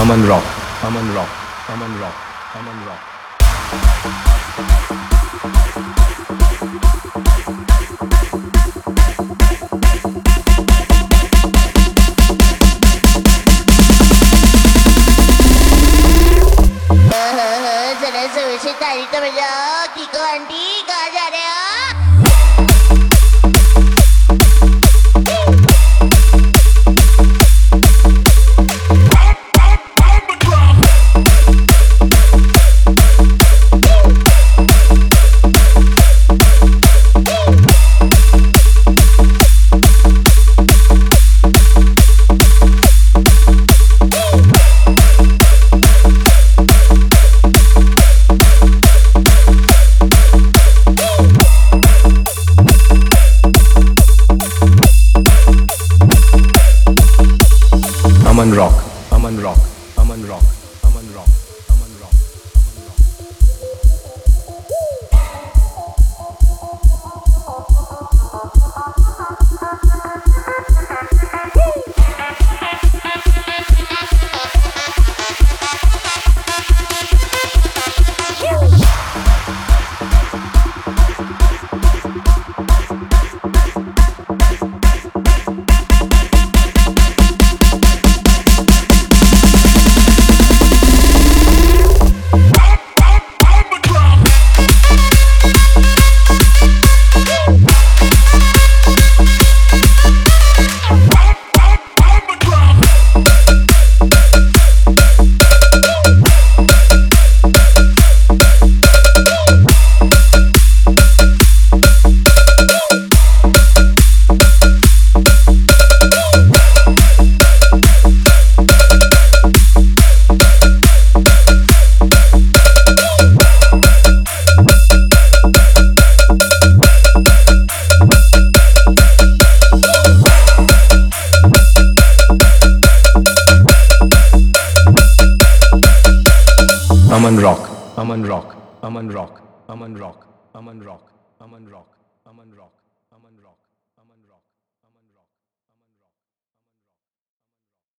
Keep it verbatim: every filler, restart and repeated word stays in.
Aman Rock, Aman Rock, Aman Rock, Aman Rock. जरा जोर से ताली तो बजाओ कीको आंटी कहाँ जा रहे हो Aman Rock, Aman Rock, Aman Rock, Aman Rock, Aman Rock, Aman Rock. Aman Rock, Aman Rock, Aman Rock, Aman Rock, Aman Rock, Aman Rock, Aman Rock.